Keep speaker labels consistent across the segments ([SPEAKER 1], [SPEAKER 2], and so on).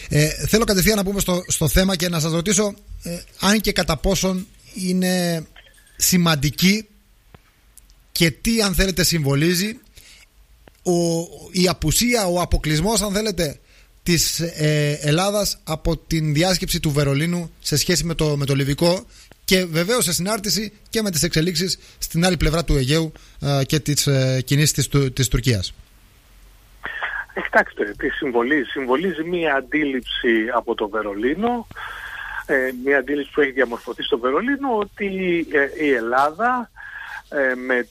[SPEAKER 1] Θέλω κατευθείαν να πούμε στο θέμα και να σας ρωτήσω αν και κατά πόσον είναι σημαντική και τι, αν θέλετε, συμβολίζει η απουσία, ο αποκλεισμός, αν θέλετε, της Ελλάδας από την διάσκεψη του Βερολίνου σε σχέση με το Λιβικό, και βεβαίως σε συνάρτηση και με τις εξελίξεις στην άλλη πλευρά του Αιγαίου και τις κινήσεις της Τουρκίας.
[SPEAKER 2] Κοιτάξτε, τι συμβολίζει μία αντίληψη από το Βερολίνο, μία αντίληψη που έχει διαμορφωθεί στο Βερολίνο, ότι η Ελλάδα με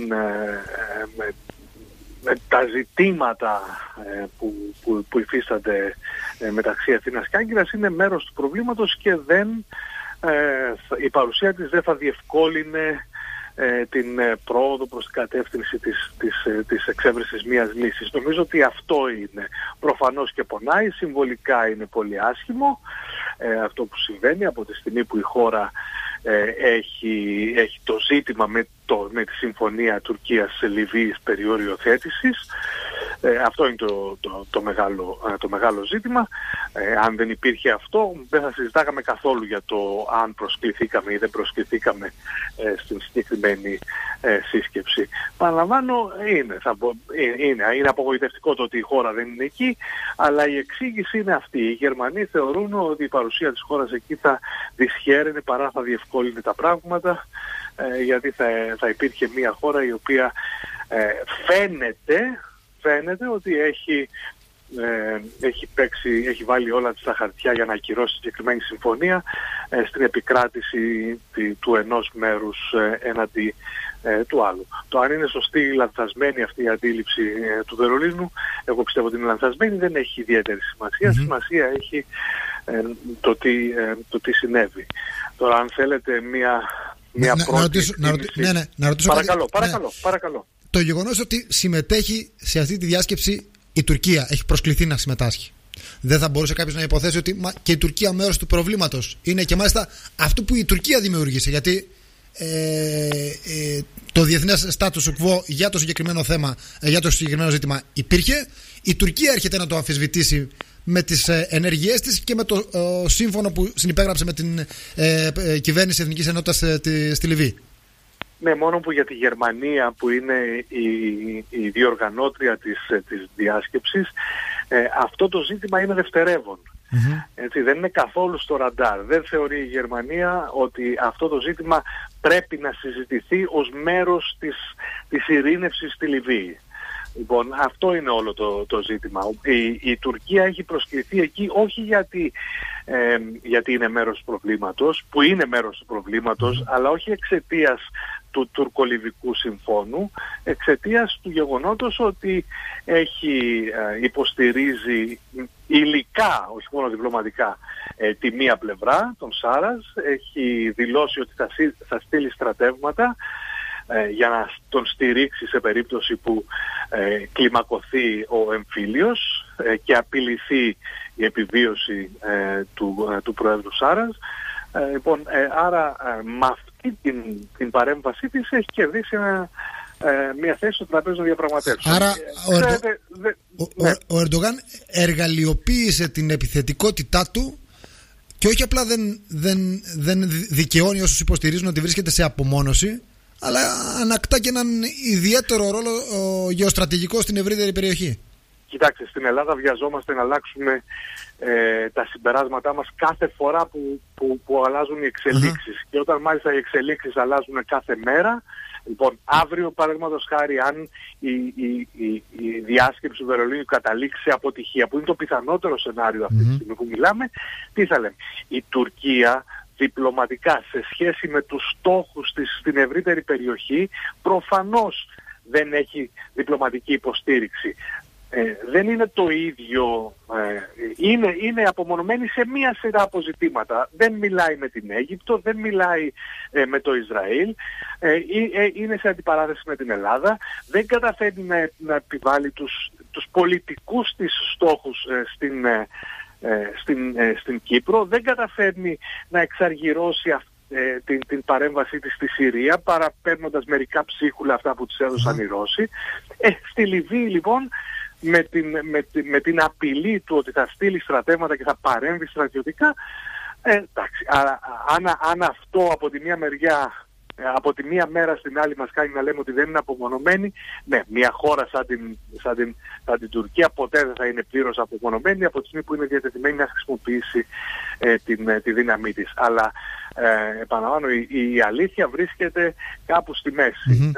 [SPEAKER 2] τα ζητήματα που υφίστανται μεταξύ Αθήνας και Άγκυρας είναι μέρος του προβλήματος και η παρουσία της δεν θα διευκόλυνε την πρόοδο προς την κατεύθυνση της εξέβρεσης μιας λύσης. Νομίζω ότι αυτό είναι. Προφανώς και πονάει, συμβολικά είναι πολύ άσχημο αυτό που συμβαίνει από τη στιγμή που η χώρα έχει το ζήτημα με τη συμφωνία Τουρκίας-Λιβύης περί οριοθέτησης. Αυτό είναι το μεγάλο ζήτημα. Αν δεν υπήρχε αυτό, δεν θα συζητάγαμε καθόλου για το αν προσκληθήκαμε ή δεν στην συγκεκριμένη σύσκεψη. Παραλαμβάνω, είναι απογοητευτικό το ότι η χώρα δεν είναι εκεί, αλλά η εξήγηση είναι αυτή. Οι Γερμανοί θεωρούν ότι η παρουσία της χώρας εκεί θα δυσχέραινε παρά θα διευκόλυνε τα πράγματα, γιατί θα υπήρχε μια χώρα η οποία φαίνεται ότι έχει βάλει όλα στα χαρτιά για να ακυρώσει τη συγκεκριμένη συμφωνία στην επικράτηση του ενός μέρους έναντι του άλλου. Το αν είναι σωστή ή λανθασμένη αυτή η αντίληψη του Βερολίνου, εγώ πιστεύω ότι είναι λανθασμένη, δεν έχει ιδιαίτερη σημασία. Σημασία έχει το τι συνέβη. Τώρα, αν θέλετε μια πρώτη εκτίμηση...
[SPEAKER 1] Να ρωτήσω
[SPEAKER 2] παρακαλώ.
[SPEAKER 1] Το γεγονός ότι συμμετέχει σε αυτή τη διάσκεψη η Τουρκία, έχει προσκληθεί να συμμετάσχει, δεν θα μπορούσε κάποιος να υποθέσει ότι και η Τουρκία μέρος του προβλήματος είναι, και μάλιστα αυτό που η Τουρκία δημιούργησε, γιατί το διεθνές status quo για το συγκεκριμένο θέμα, για το συγκεκριμένο ζήτημα υπήρχε. Η Τουρκία έρχεται να το αμφισβητήσει με τις ενέργειές της και με το σύμφωνο που συνυπέγραψε με την κυβέρνηση Εθνικής Ενότητας στη Λιβύη.
[SPEAKER 2] Ναι, μόνο που για τη Γερμανία, που είναι η διοργανώτρια της διάσκεψης, αυτό το ζήτημα είναι δευτερεύον. Έτσι, δεν είναι καθόλου στο ραντάρ. Δεν θεωρεί η Γερμανία ότι αυτό το ζήτημα πρέπει να συζητηθεί ως μέρος της ειρήνευσης στη Λιβύη. Λοιπόν, αυτό είναι όλο το ζήτημα. Η Τουρκία έχει προσκληθεί εκεί όχι γιατί είναι μέρος του προβλήματος, που είναι μέρος του προβλήματος, αλλά όχι εξαιτίας του τουρκολιβικού συμφώνου, εξαιτίας του γεγονότος ότι υποστηρίζει υλικά, όχι μόνο διπλωματικά, τη μία πλευρά, τον Σάρας, έχει δηλώσει ότι θα στείλει στρατεύματα για να τον στηρίξει σε περίπτωση που κλιμακωθεί ο εμφύλιος και απειληθεί η επιβίωση του Προέδρου Σάρας. Λοιπόν, άρα με αυτή την παρέμβασή της έχει κερδίσει μια θέση στο τραπέζι των διαπραγματεύσεων.
[SPEAKER 1] Άρα ο Ερντογάν εργαλειοποίησε την επιθετικότητά του και όχι απλά δεν δικαιώνει όσους υποστηρίζουν ότι βρίσκεται σε απομόνωση, αλλά ανακτά και έναν ιδιαίτερο ρόλο γεωστρατηγικό στην ευρύτερη περιοχή.
[SPEAKER 2] Κοιτάξτε, στην Ελλάδα βιαζόμαστε να αλλάξουμε τα συμπεράσματά μας κάθε φορά που αλλάζουν οι εξελίξεις. Και όταν μάλιστα οι εξελίξεις αλλάζουν κάθε μέρα, λοιπόν, αύριο παραδείγματος χάρη, αν η διάσκεψη του Βερολίνου καταλήξει σε αποτυχία, που είναι το πιθανότερο σενάριο αυτή τη στιγμή που μιλάμε, τι θα λέμε? Η Τουρκία διπλωματικά σε σχέση με τους στόχους της στην ευρύτερη περιοχή προφανώς δεν έχει διπλωματική υποστήριξη. Δεν είναι το ίδιο, είναι απομονωμένη σε μία σειρά αποζητήματα. Δεν μιλάει με την Αίγυπτο, δεν μιλάει με το Ισραήλ, είναι σε αντιπαράθεση με την Ελλάδα, δεν καταφέρνει να επιβάλλει τους πολιτικούς της στόχους στην Κύπρο, δεν καταφέρνει να εξαργυρώσει την παρέμβασή της στη Συρία, παραπέρνοντας μερικά ψίχουλα αυτά που της έδωσαν οι Ρώσοι. Στη Λιβύη λοιπόν με την απειλή του ότι θα στείλει στρατεύματα και θα παρέμβει στρατιωτικά, εντάξει, αν αυτό από τη μία μεριά, από τη μία μέρα στην άλλη μας κάνει να λέμε ότι δεν είναι απομονωμένη, ναι, μια χώρα σαν την Τουρκία ποτέ δεν θα είναι πλήρως απομονωμένη από τη στιγμή που είναι διατεθειμένη να χρησιμοποιήσει τη δύναμή της. Αλλά επαναλαμβάνω, η αλήθεια βρίσκεται κάπου στη μέση.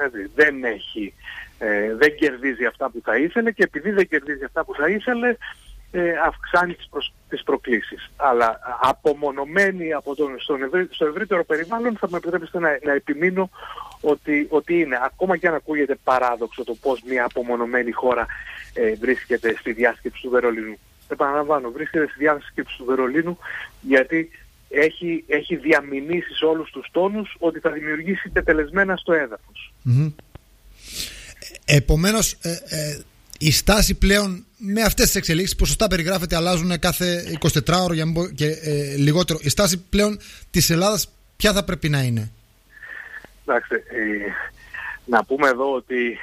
[SPEAKER 2] Δεν κερδίζει αυτά που θα ήθελε, και επειδή δεν κερδίζει αυτά που θα ήθελε, αυξάνει τις προκλήσεις. Αλλά απομονωμένη από στο ευρύτερο περιβάλλον, θα με επιτρέψετε να επιμείνω ότι είναι, ακόμα και αν ακούγεται παράδοξο το πώς μια απομονωμένη χώρα βρίσκεται στη διάσκεψη του Βερολίνου. Επαναλαμβάνω, βρίσκεται στη διάσκεψη του Βερολίνου γιατί έχει διαμηνήσει σε όλους τους τόνους ότι θα δημιουργήσει τετελεσμένα στο έδαφος.
[SPEAKER 1] Επομένως, η στάση πλέον με αυτές τις εξελίξεις που σωστά περιγράφεται, αλλάζουν κάθε 24 ώρο και λιγότερο. Η στάση πλέον της Ελλάδας ποια θα πρέπει να είναι?
[SPEAKER 2] Εντάξει, να πούμε εδώ ότι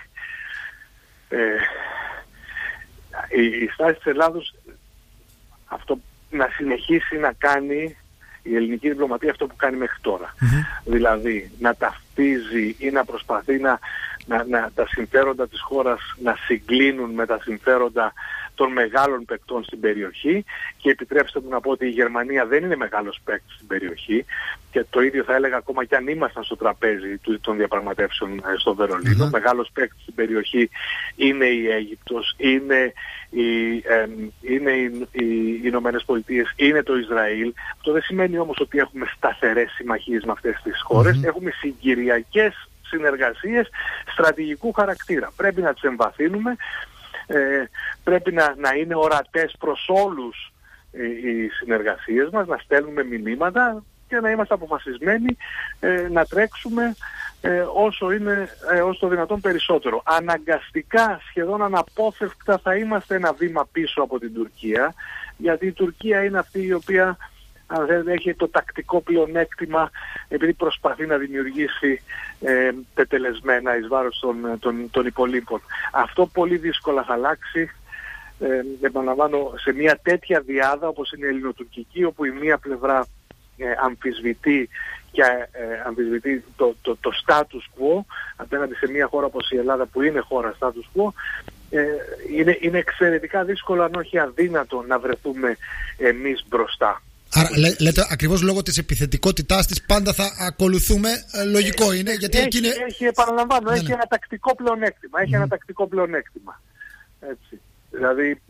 [SPEAKER 2] η στάση της Ελλάδος, αυτό να συνεχίσει να κάνει η ελληνική διπλωματία αυτό που κάνει μέχρι τώρα. Δηλαδή να ταυτίζει ή να προσπαθεί να τα συμφέροντα της χώρας να συγκλίνουν με τα συμφέροντα των μεγάλων παικτών στην περιοχή, και επιτρέψτε μου να πω ότι η Γερμανία δεν είναι μεγάλος παίκτης στην περιοχή, και το ίδιο θα έλεγα ακόμα και αν ήμασταν στο τραπέζι των διαπραγματεύσεων στο Βερολίνο. Μεγάλος παίκτης στην περιοχή είναι η Αίγυπτος, είναι οι Ηνωμένες Πολιτείες, είναι το Ισραήλ. Αυτό δεν σημαίνει όμως ότι έχουμε σταθερές συμμαχίες με αυτές τις χώρες. Έχουμε συγκυριακές συνεργασίες στρατηγικού χαρακτήρα. Πρέπει να τις εμβαθύνουμε, πρέπει να είναι ορατές προς όλους οι συνεργασίες μας, να στέλνουμε μηνύματα και να είμαστε αποφασισμένοι να τρέξουμε όσο το δυνατόν περισσότερο. Αναγκαστικά, σχεδόν αναπόφευκτα, θα είμαστε ένα βήμα πίσω από την Τουρκία, γιατί η Τουρκία είναι αυτή η οποία, αν δεν έχει το τακτικό πλεονέκτημα, επειδή προσπαθεί να δημιουργήσει τετελεσμένα εις βάρος των υπολείπων. Αυτό πολύ δύσκολα θα αλλάξει, επαναλαμβάνω, σε μια τέτοια διάδα όπως είναι η ελληνοτουρκική, όπου η μία πλευρά αμφισβητεί το status quo απέναντι σε μια χώρα όπως η Ελλάδα, που είναι χώρα status quo. Είναι εξαιρετικά δύσκολο, αν όχι αδύνατο, να βρεθούμε εμείς μπροστά.
[SPEAKER 1] Άρα λέτε ακριβώς λόγω της επιθετικότητάς της πάντα θα ακολουθούμε, λογικό είναι, γιατί
[SPEAKER 2] επαναλαμβάνω, έχει ένα τακτικό πλεονέκτημα. Έχει ένα τακτικό πλεονέκτημα. Έτσι. Δηλαδή,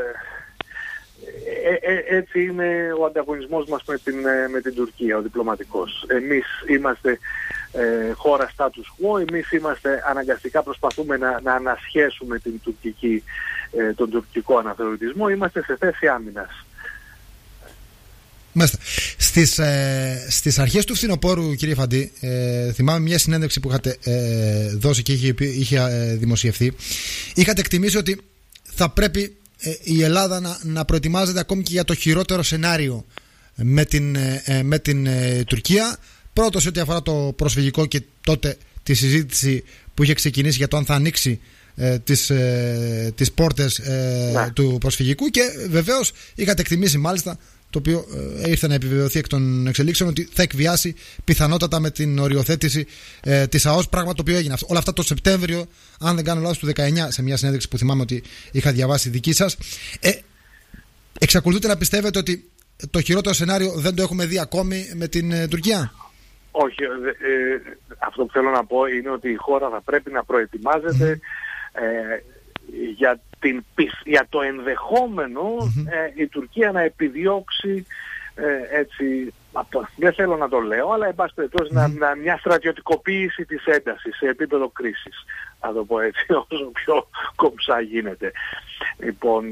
[SPEAKER 2] έτσι είναι ο ανταγωνισμός μας με την Τουρκία, ο διπλωματικός. Εμείς είμαστε χώρα status quo, εμείς αναγκαστικά προσπαθούμε να ανασχέσουμε τον τουρκικό αναθεωρητισμό, είμαστε σε θέση άμυνας.
[SPEAKER 1] Μάλιστα. Στις αρχές του φθινοπόρου, κύριε Φαντή, θυμάμαι μια συνέντευξη που είχατε δώσει και είχε δημοσιευθεί. Είχατε εκτιμήσει ότι θα πρέπει η Ελλάδα να προετοιμάζεται ακόμη και για το χειρότερο σενάριο με την Τουρκία. Πρώτο σε ό,τι αφορά το προσφυγικό, και τότε τη συζήτηση που είχε ξεκινήσει για το αν θα ανοίξει τις πόρτες του προσφυγικού, και βεβαίως είχατε εκτιμήσει, μάλιστα, το οποίο ήρθε να επιβεβαιωθεί εκ των εξελίξεων, ότι θα εκβιάσει πιθανότατα με την οριοθέτηση της ΑΟΣ, πράγμα το οποίο έγινε. Όλα αυτά το Σεπτέμβριο, αν δεν κάνω λάθος, του 19, σε μια συνέντευξη που θυμάμαι ότι είχα διαβάσει δική σας. Εξακολουθείτε να πιστεύετε ότι το χειρότερο σενάριο δεν το έχουμε δει ακόμη με την Τουρκία?
[SPEAKER 2] Όχι. Αυτό που θέλω να πω είναι ότι η χώρα θα πρέπει να προετοιμάζεται για το ενδεχόμενο η Τουρκία να επιδιώξει, έτσι, δεν θέλω να το λέω, αλλά εν πάση περιπτώσει μια στρατιωτικοποίηση της έντασης σε επίπεδο κρίσης, να το πω έτσι, όσο πιο κομψά γίνεται. Λοιπόν,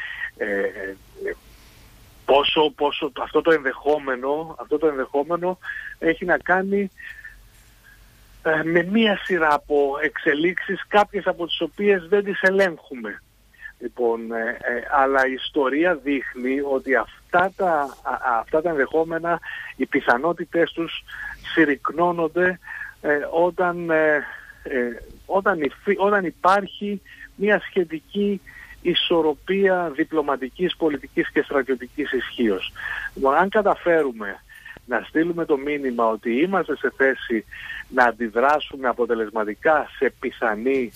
[SPEAKER 2] πόσο αυτό το ενδεχόμενο έχει να κάνει με μία σειρά από εξελίξεις, κάποιες από τις οποίες δεν τις ελέγχουμε. Λοιπόν, αλλά η ιστορία δείχνει ότι αυτά τα ενδεχόμενα, οι πιθανότητες τους συρρικνώνονται όταν υπάρχει μια σχετική ισορροπία διπλωματικής, πολιτικής και στρατιωτικής ισχύως. Λοιπόν, αν καταφέρουμε να στείλουμε το μήνυμα ότι είμαστε σε θέση να αντιδράσουμε αποτελεσματικά σε πιθανή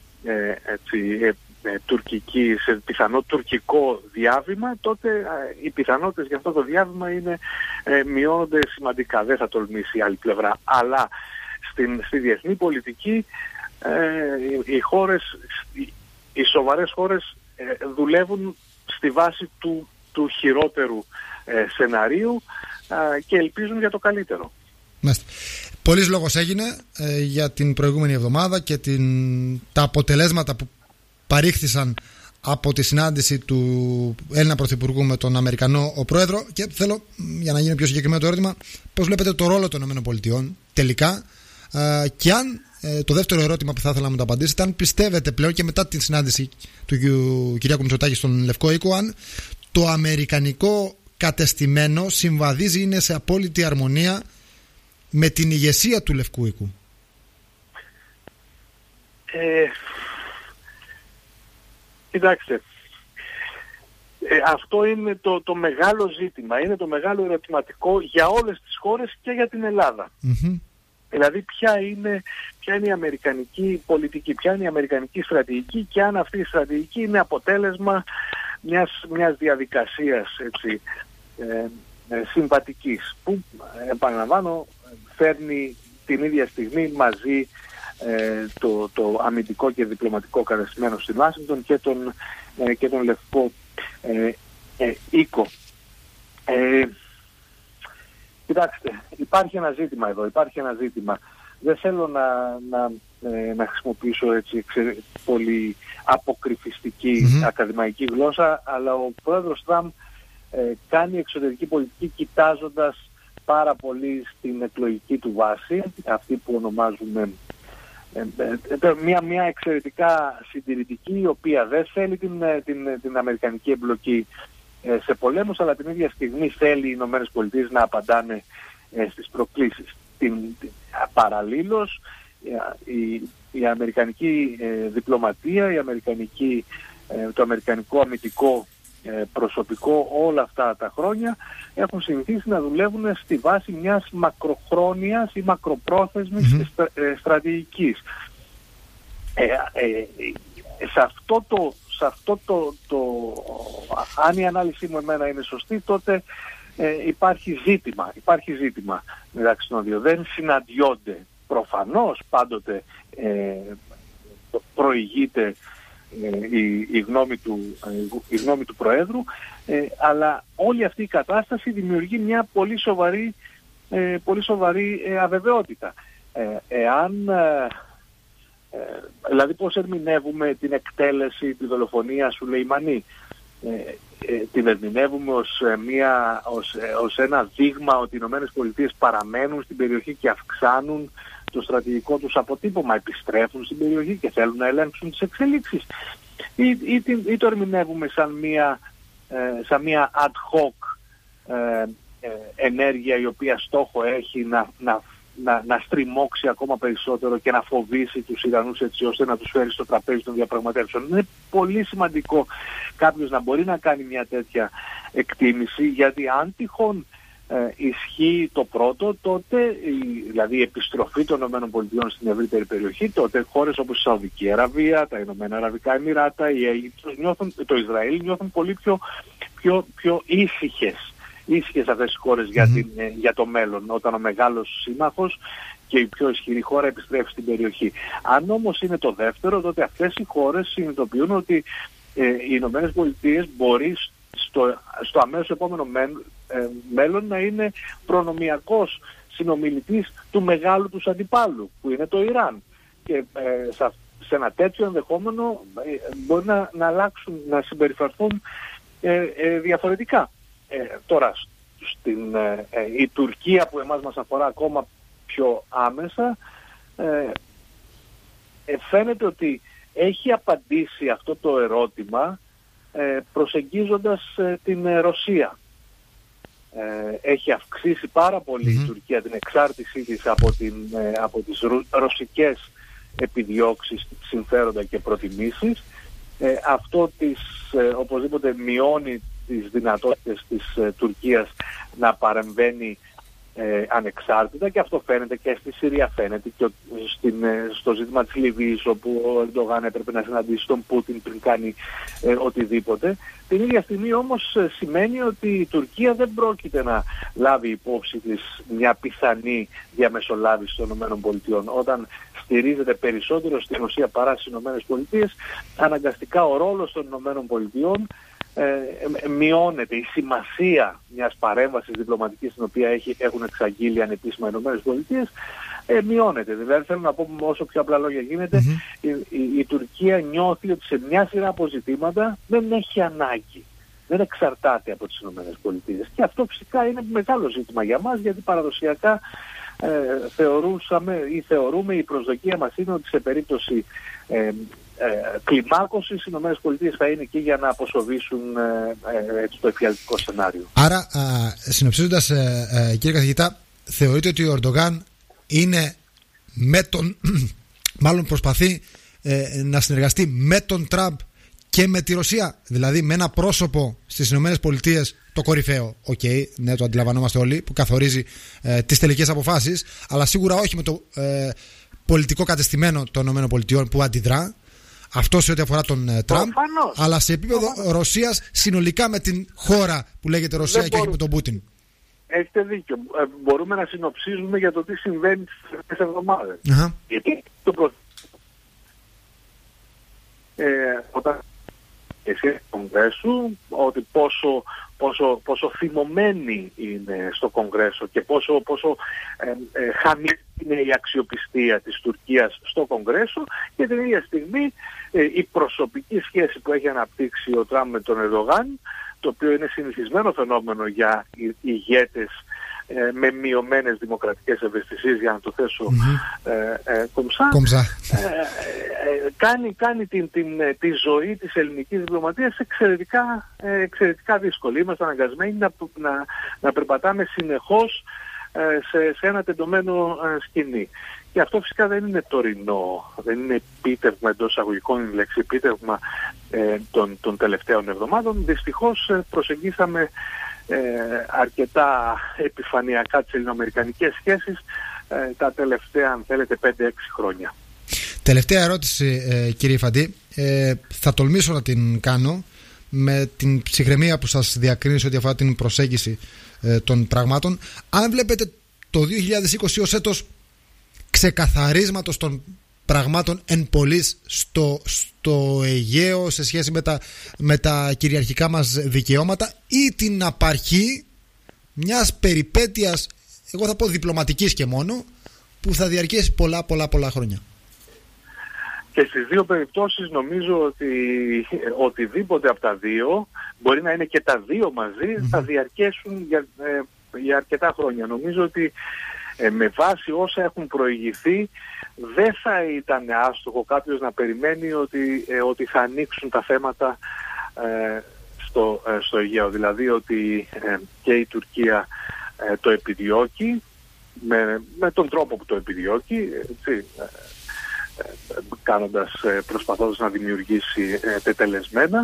[SPEAKER 2] σε πιθανό τουρκικό διάβημα, τότε οι πιθανότητες για αυτό το διάβημα μειώνονται σημαντικά. Δεν θα τολμήσει η άλλη πλευρά. Αλλά στη διεθνή πολιτική οι σοβαρές χώρες δουλεύουν στη βάση του χειρότερου σεναρίου και ελπίζουν για το καλύτερο.
[SPEAKER 1] Πολύς λόγος έγινε για την προηγούμενη εβδομάδα και τα αποτελέσματα που παρήχθησαν από τη συνάντηση του Έλληνα Πρωθυπουργού με τον Αμερικανό ο Πρόεδρο, και θέλω, για να γίνει πιο συγκεκριμένο το ερώτημα, πώς βλέπετε το ρόλο των ΗΠΑ τελικά, και αν το δεύτερο ερώτημα που θα ήθελα να μου το απαντήσετε, αν πιστεύετε πλέον και μετά την συνάντηση του Κυριάκου Μητσοτάκη στον Λευκό Οίκο, αν το αμερικανικό κατεστημένο συμβαδίζει, είναι σε απόλυτη αρμονία με την ηγεσία του Λευκού Οίκου.
[SPEAKER 2] Κοιτάξτε, αυτό είναι το μεγάλο ζήτημα, είναι το μεγάλο ερωτηματικό για όλες τις χώρες και για την Ελλάδα. Δηλαδή ποια είναι η αμερικανική πολιτική, ποια είναι η αμερικανική στρατηγική, και αν αυτή η στρατηγική είναι αποτέλεσμα μιας διαδικασίας συμβατικής, που επαναλαμβάνω φέρνει την ίδια στιγμή μαζί το αμυντικό και διπλωματικό κατεστημένο στην Ουάσιγκτον και τον Λευκό Οίκο. Κοιτάξτε, υπάρχει ένα ζήτημα εδώ, Δεν θέλω να χρησιμοποιήσω πολύ αποκρυφιστική ακαδημαϊκή γλώσσα, αλλά ο πρόεδρος Τραμπ κάνει εξωτερική πολιτική κοιτάζοντας πάρα πολύ στην εκλογική του βάση, αυτή που ονομάζουμε μια εξαιρετικά συντηρητική, η οποία δεν θέλει την αμερικανική εμπλοκή σε πολέμους, αλλά την ίδια στιγμή θέλει οι Ηνωμένες Πολιτείες να απαντάνε στις προκλήσεις. Παραλλήλως η αμερικανική διπλωματία, το αμερικανικό αμυντικό προσωπικό όλα αυτά τα χρόνια έχουν συνηθίσει να δουλεύουν στη βάση μιας μακροχρόνιας ή μακροπρόθεσμης στρατηγικής. Σε αυτό αν η ανάλυση μου εμένα είναι σωστή, τότε υπάρχει ζήτημα μεταξύ των δύο. Δεν συναντιόνται, προφανώς πάντοτε προηγείται η γνώμη του Προέδρου, αλλά όλη αυτή η κατάσταση δημιουργεί μια πολύ σοβαρή αβεβαιότητα. Δηλαδή πώς ερμηνεύουμε την εκτέλεση, τη δολοφονία Σουλεϊμανί? Την ερμηνεύουμε ως ένα δείγμα ότι οι Ηνωμένες Πολιτείες παραμένουν στην περιοχή και αυξάνουν το στρατηγικό τους αποτύπωμα, επιστρέφουν στην περιοχή και θέλουν να ελέγξουν τις εξελίξεις, ή το ερμηνεύουμε σαν μια ad hoc ενέργεια η οποία στόχο έχει να στριμώξει ακόμα περισσότερο και να φοβήσει τους Ιρανούς, έτσι ώστε να τους φέρει στο τραπέζι των διαπραγματεύσεων? Είναι πολύ σημαντικό κάποιος να μπορεί να κάνει μια τέτοια εκτίμηση, γιατί αν τυχόν ισχύει το πρώτο, τότε δηλαδή η επιστροφή των ΗΠΑ στην ευρύτερη περιοχή, τότε χώρες όπως η Σαουδική Αραβία, τα Ηνωμένα Αραβικά Εμιράτα, η Αίγυπτος, το Ισραήλ νιώθουν πολύ πιο ήσυχες αυτές τις χώρες για το μέλλον, όταν ο μεγάλος σύμμαχος και η πιο ισχυρή χώρα επιστρέφει στην περιοχή. Αν όμως είναι το δεύτερο, τότε αυτές οι χώρες συνειδητοποιούν ότι οι Ηνωμένες Πολιτείες μπορεί στο αμέσως επόμενο μέλλον να είναι προνομιακός συνομιλητής του μεγάλου τους αντιπάλου, που είναι το Ιράν. Και σε ένα τέτοιο ενδεχόμενο μπορεί να αλλάξουν, να συμπεριφερθούν διαφορετικά. Τώρα, η Τουρκία, που εμάς μας αφορά ακόμα πιο άμεσα, φαίνεται ότι έχει απαντήσει αυτό το ερώτημα προσεγγίζοντας την Ρωσία. Έχει αυξήσει πάρα πολύ η Τουρκία την εξάρτησή της από τις ρωσικές επιδιώξεις, συμφέροντα και προτιμήσεις, αυτό οπωσδήποτε μειώνει τις δυνατότητες της Τουρκίας να παρεμβαίνει ανεξάρτητα, και αυτό φαίνεται και στη Συρία, φαίνεται και στο ζήτημα της Λιβύης, όπου ο Ερντογάν έπρεπε να συναντήσει τον Πούτιν πριν κάνει οτιδήποτε. Την ίδια στιγμή όμως σημαίνει ότι η Τουρκία δεν πρόκειται να λάβει υπόψη της μια πιθανή διαμεσολάβηση των ΗΠΑ. Όταν στηρίζεται περισσότερο στην Ρωσία παρά στις ΗΠΑ, αναγκαστικά ο ρόλος των ΗΠΑ μειώνεται. Η σημασία μιας παρέμβασης διπλωματικής, την οποία έχουν εξαγγείλει ανεπίσημα οι ΗΠΑ, μειώνεται. Δηλαδή, θέλω να πω, όσο πιο απλά λόγια γίνεται, η Τουρκία νιώθει ότι σε μια σειρά αποζητήματα δεν έχει ανάγκη, δεν εξαρτάται από τις ΗΠΑ. Και αυτό φυσικά είναι μεγάλο ζήτημα για μας, γιατί παραδοσιακά θεωρούμε, η προσδοκία μας είναι ότι σε περίπτωση κλιμάκωσης οι ΗΠΑ θα είναι εκεί για να αποσοβήσουν το εφιαλτικό σενάριο.
[SPEAKER 1] Άρα, συνοψίζοντας, κύριε καθηγητά, θεωρείτε ότι ο Ερντογάν είναι με τον μάλλον προσπαθεί να συνεργαστεί με τον Τραμπ και με τη Ρωσία, δηλαδή με ένα πρόσωπο στις ΗΠΑ, το κορυφαίο, ναι, το αντιλαμβανόμαστε όλοι, που καθορίζει τις τελικές αποφάσεις, αλλά σίγουρα όχι με το πολιτικό κατεστημένο των ΗΠΑ που αντιδρά. Αυτό σε ό,τι αφορά τον Τραμπ, αλλά σε επίπεδο Ρωσίας συνολικά με την χώρα που λέγεται Ρωσία και όχι με τον Πούτιν.
[SPEAKER 2] Έχετε δίκιο. Μπορούμε να συνοψίζουμε για το τι συμβαίνει τις τελευταίες εβδομάδες. Γιατί όταν εσύ Κογκρέσου, ότι πόσο θυμωμένοι είναι στο Κογκρέσο και πόσο χαμηλή είναι η αξιοπιστία της Τουρκίας στο Κογκρέσο, και την ίδια στιγμή η προσωπική σχέση που έχει αναπτύξει ο Τραμπ με τον Ερντογάν, το οποίο είναι συνηθισμένο φαινόμενο για ηγέτες με μειωμένες δημοκρατικές ευαισθησίες, για να το θέσω κομψά, κάνει τη ζωή της ελληνικής διπλωματίας εξαιρετικά δύσκολη. Είμαστε αναγκασμένοι να περπατάμε συνεχώς σε ένα τεντωμένο σκηνή. Και αυτό φυσικά δεν είναι τωρινό, δεν είναι επίτευγμα, εντός εισαγωγικών η λέξη επίτευγμα των τελευταίων εβδομάδων. Δυστυχώς προσεγγίσαμε αρκετά επιφανειακά τις ελληνοαμερικανικές σχέσεις τα τελευταία, αν θέλετε, 5-6 χρόνια.
[SPEAKER 1] Τελευταία ερώτηση, κύριε Φαντή, θα τολμήσω να την κάνω με την ψυχραιμία που σας διακρίνει ό,τι αφορά την προσέγγιση των πραγμάτων. Αν βλέπετε το 2020 ως έτος ξεκαθαρίσματος των πραγμάτων εν πολλοίς στο Αιγαίο σε σχέση με τα κυριαρχικά μας δικαιώματα, ή την απαρχή μιας περιπέτειας, εγώ θα πω διπλωματικής και μόνο, που θα διαρκέσει πολλά χρόνια?
[SPEAKER 2] Και στις δύο περιπτώσεις νομίζω ότι οτιδήποτε από τα δύο, μπορεί να είναι και τα δύο μαζί, θα διαρκέσουν για αρκετά χρόνια. Νομίζω ότι με βάση όσα έχουν προηγηθεί, δεν θα ήταν άστοχο κάποιος να περιμένει ότι θα ανοίξουν τα θέματα στο Αιγαίο. Δηλαδή ότι και η Τουρκία το επιδιώκει με τον τρόπο που το επιδιώκει, προσπαθώντας να δημιουργήσει τετελεσμένα.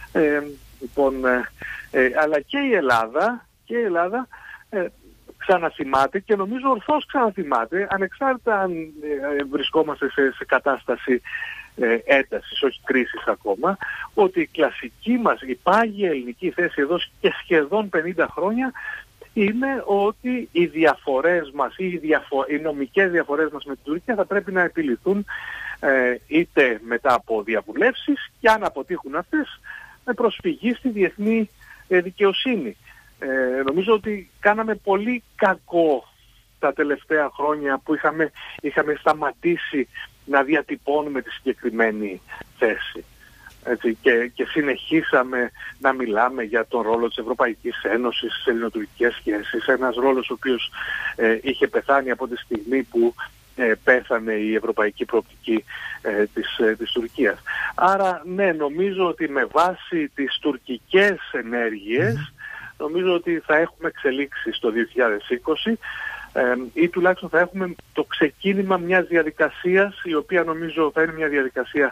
[SPEAKER 2] Αλλά και η Ελλάδα ξαναθυμάται, και νομίζω ορθώς ξαναθυμάται, ανεξάρτητα αν βρισκόμαστε σε κατάσταση έντασης, όχι κρίσης ακόμα, ότι η κλασική μας, η πάγια ελληνική θέση εδώ και σχεδόν 50 χρόνια είναι ότι οι διαφορές μας ή οι νομικές διαφορές μας με την Τουρκία θα πρέπει να επιληθούν είτε μετά από διαβουλεύσεις, και αν αποτύχουν αυτές, με προσφυγή στη διεθνή δικαιοσύνη. Νομίζω ότι κάναμε πολύ κακό τα τελευταία χρόνια που είχαμε σταματήσει να διατυπώνουμε τη συγκεκριμένη θέση. Έτσι, και συνεχίσαμε να μιλάμε για τον ρόλο της Ευρωπαϊκής Ένωσης στις ελληνοτουρκικές σχέσεις, ένας ρόλος ο οποίος είχε πεθάνει από τη στιγμή που πέθανε η ευρωπαϊκή προοπτική της Τουρκίας. Άρα ναι, νομίζω ότι με βάση τις τουρκικές ενέργειες, νομίζω ότι θα έχουμε εξελίξει στο 2020 ή τουλάχιστον θα έχουμε το ξεκίνημα μιας διαδικασίας, η οποία νομίζω θα είναι μια διαδικασία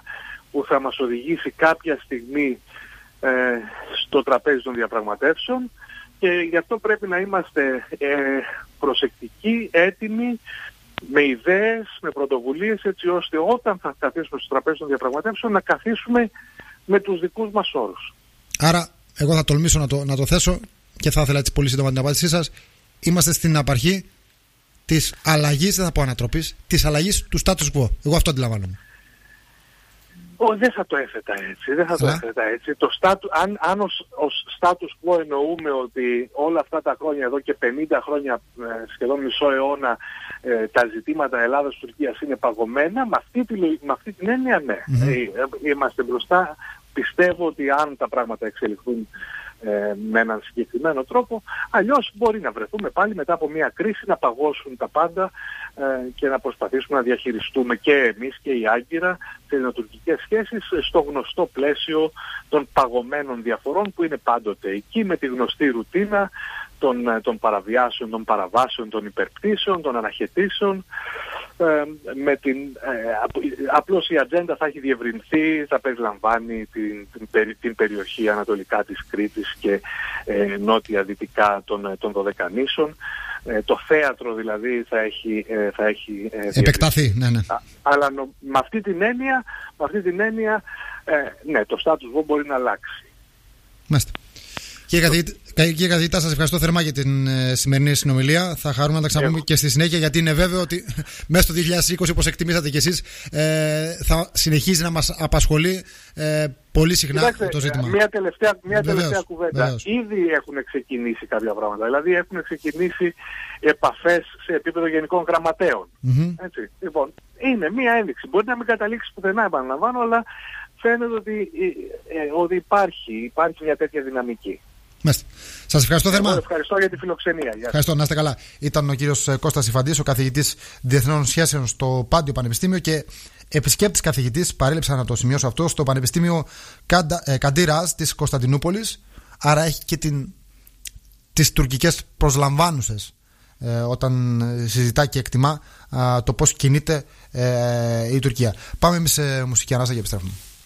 [SPEAKER 2] που θα μας οδηγήσει κάποια στιγμή στο τραπέζι των διαπραγματεύσεων, και γι' αυτό πρέπει να είμαστε προσεκτικοί, έτοιμοι, με ιδέες, με πρωτοβουλίες, έτσι ώστε όταν θα καθίσουμε στο τραπέζι των διαπραγματεύσεων να καθίσουμε με τους δικούς μας όρους.
[SPEAKER 1] Άρα, εγώ θα τολμήσω να το θέσω και θα ήθελα έτσι πολύ σύντομα την απάντησή σας. Είμαστε στην απαρχή της αλλαγής, δεν θα πω ανατροπής, της αλλαγής του status quo. Εγώ αυτό αντιλαμβάνομαι.
[SPEAKER 2] Δεν θα το έθετα έτσι. Αν ως status quo εννοούμε ότι όλα αυτά τα χρόνια, εδώ και 50 χρόνια, σχεδόν μισό αιώνα, τα ζητήματα Ελλάδας-Τουρκίας είναι παγωμένα, με αυτή την έννοια ναι. Είμαστε μπροστά. Πιστεύω ότι αν τα πράγματα εξελιχθούν με έναν συγκεκριμένο τρόπο, αλλιώς μπορεί να βρεθούμε πάλι μετά από μια κρίση να παγώσουν τα πάντα και να προσπαθήσουμε να διαχειριστούμε και εμείς και η Άγκυρα τις ελληνοτουρκικές σχέσεις στο γνωστό πλαίσιο των παγωμένων διαφορών που είναι πάντοτε εκεί, με τη γνωστή ρουτίνα των παραβιάσεων, των παραβάσεων, των υπερπτήσεων, των αναχαιτήσεων. Απλώς η ατζέντα θα έχει διευρυνθεί, θα περιλαμβάνει την περιοχή ανατολικά της Κρήτης και νότια-δυτικά των Δωδεκανήσων. Το θέατρο δηλαδή θα έχει
[SPEAKER 1] επεκταθεί, ναι.
[SPEAKER 2] Αλλά με αυτή την έννοια, ναι, το status quo μπορεί να αλλάξει.
[SPEAKER 1] Μάλιστα. Κύριε καθηγητά, σας ευχαριστώ θερμά για την σημερινή συνομιλία. Θα χαρούμε να τα ξαναπούμε και στη συνέχεια, γιατί είναι βέβαιο ότι μέσα στο 2020, όπως εκτιμήσατε κι εσείς, θα συνεχίζει να μας απασχολεί πολύ συχνά.
[SPEAKER 2] Κοιτάξτε,
[SPEAKER 1] το ζήτημα.
[SPEAKER 2] Μια τελευταία κουβέντα. Βεβαίως. Ήδη έχουν ξεκινήσει κάποια πράγματα. Δηλαδή έχουν ξεκινήσει επαφές σε επίπεδο γενικών γραμματέων. Έτσι. Λοιπόν, είναι μια ένδειξη. Μπορεί να μην καταλήξει πουθενά, επαναλαμβάνω, αλλά φαίνεται ότι υπάρχει μια τέτοια δυναμική.
[SPEAKER 1] Σας ευχαριστώ θερμά.
[SPEAKER 2] Ευχαριστώ για τη φιλοξενία.
[SPEAKER 1] Ευχαριστώ, να είστε καλά. Ήταν ο κύριος Κώστας Ιφαντής, ο καθηγητής Διεθνών Σχέσεων στο Πάντιο Πανεπιστήμιο και επισκέπτης καθηγητής, παρέλειψα να το σημειώσω αυτό, στο Πανεπιστήμιο Καντήρας της Κωνσταντινούπολης. Άρα έχει και τις τουρκικές προσλαμβάνουσες όταν συζητά και εκτιμά το πώς κινείται η Τουρκία. Πάμε εμείς σε μουσική ανάσα και επιστρέφουμε.